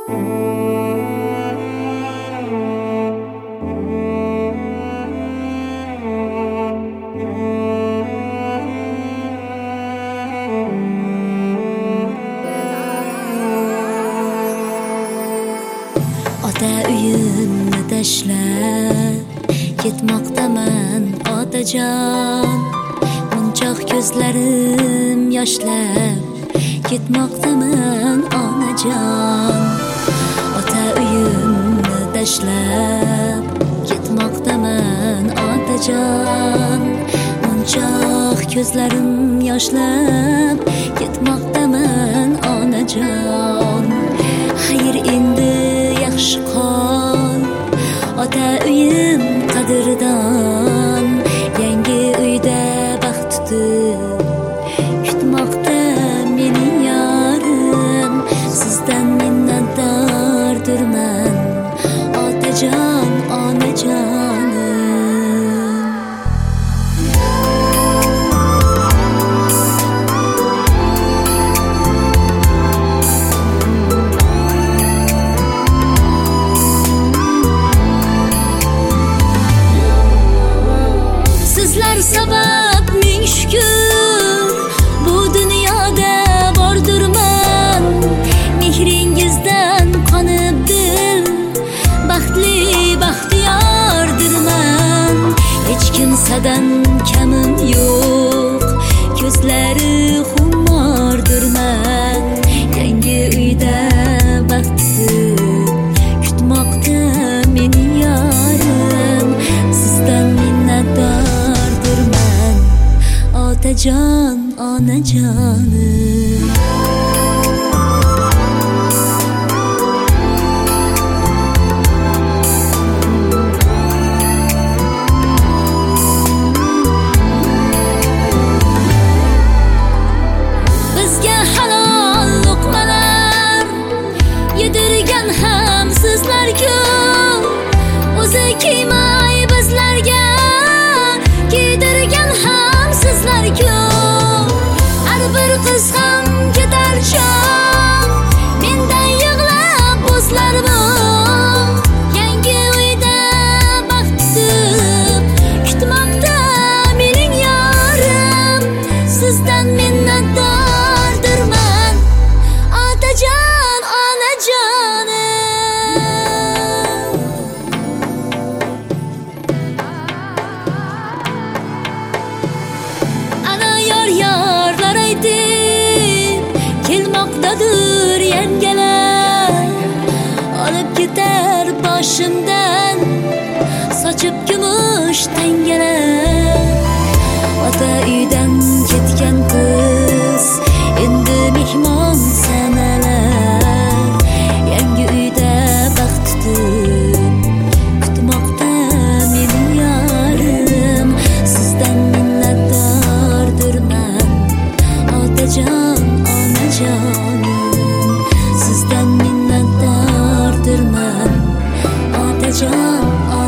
Ota uyimni tashlab ketmoqdaman otajon, munchoq ko'zlarim yoshlab ketmoqdaman onajon. Ota uyimni tashlab ketmoqdaman otajon, munchoq ko'zlarim yoshlab ketmoqdaman onajon. Xayr endi yaxshi qol ota uyim qadrdon, yangi uyda baxt tutib kutmoqda meni yorim. Sizdan minnatdordirman otajon, onajonim. Sabab ming shukr bu dunyoda bordirman, mehringizdan qonib dil baxtli baxtiyordirman. Hech kimsadan kamim yo'q, ko'zlari xumordirman. Yangi uyda baxtni kutmoqda meni yorim. Sizdan minnatdor otajon, onajonim. Bizga halol luqmalar yedirgan ham sizlar-ku, o'zi kiymay bizlarga kiydirgan ham sizlar-ku. Har bir qiz ham ketar chog' mendan yig'lab bo'zlarmi. Yangi uyda baxt kutib kutmoqda mening yorim. Sizdan minnatdordirman otajon, onajonim. Yorlar aytib kelmoqdadir yangalar, olib ketar boshimdan sochib kumush tangalar. Ota uydan ketgan qiz endi mehmon sanalar, yangi uyda baxt tutib kutmoqda meni yorim. Sizdan otajon, onajonim. Sizdan minnatdordirman otajon,